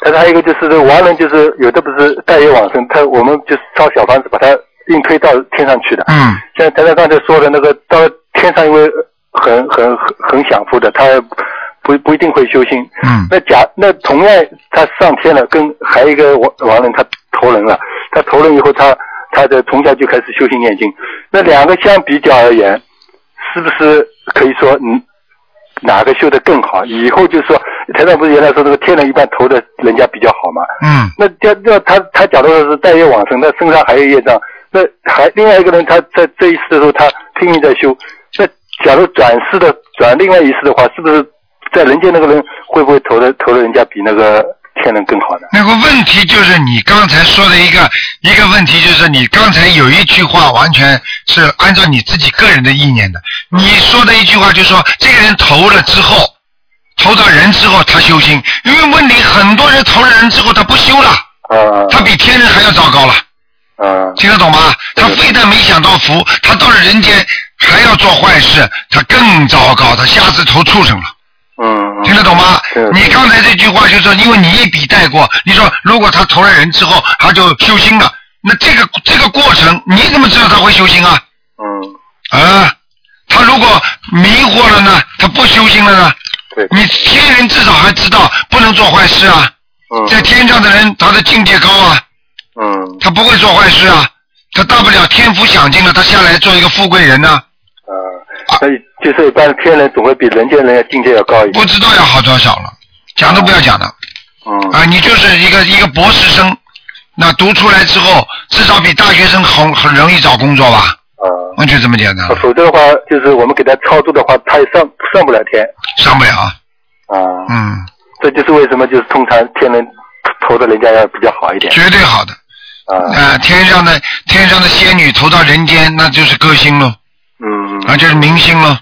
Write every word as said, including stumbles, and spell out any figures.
但是还有一个就是亡人，就是有的不是带业往生，他我们就是烧小房子把他硬推到天上去的。 嗯。 像台长刚才说的那个到天上，因为很很很很享福的，他不不一定会修心。 嗯。 那假那同样他上天了，跟还有一个亡亡人他投人了，他投人以后他他的从小就开始修心念经，那两个相比较而言，是不是可以说嗯哪个修得更好？以后就是说台长不是原来说这个天人一般投的人家比较好嘛？ 嗯。 那要要他他假如说是带业往生，那身上还有业障，那还另外一个人他在这一世的时候他拼命在修，那假如转世的转另外一世的话，是不是在人间那个人会不会投的投的人家比那个天人更好呢？ 那个问题就是你刚才说的一个一个问题，就是你刚才有一句话完全是按照你自己个人的意念的。你说的一句话就是说，这个人投了之后，投到人之后他修心，因为问题很多人投了人之后他不修了， 啊， 他比天人还要糟糕了。 啊， 听得懂吗？他非但没享到福，他到了人间还要做坏事，他更糟糕，他下次投畜生了。 嗯， 听得懂吗？你刚才这句话就是说，因为你一笔带过，你说如果他投了人之后，他就修心了，那这个这个过程，你怎么知道他会修心啊？ 嗯， 啊，他如果迷惑了呢，他不修心了呢？ 对， 你天人至少还知道不能做坏事啊。 嗯，在天上的人他的境界高啊。 嗯， 他不会做坏事啊，他大不了天福享尽了，他下来做一个富贵人呢、啊。 呃，所以就是一般天人总会比人间人的境界要高一点。 不知道要好多少了，讲都不要讲了。 嗯。 啊，你就是一个一个博士生，那读出来之后，至少比大学生很很容易找工作吧？ 啊、呃。 完全这么简单。 否则的话，就是我们给他操作的话，他也上上不了天。 上不了。 啊、呃。 嗯。 这就是为什么就是通常天人投的人家要比较好一点。 绝对好的。啊、呃，天上的天上的仙女投到人间，那就是歌星喽。嗯。啊，就是明星喽。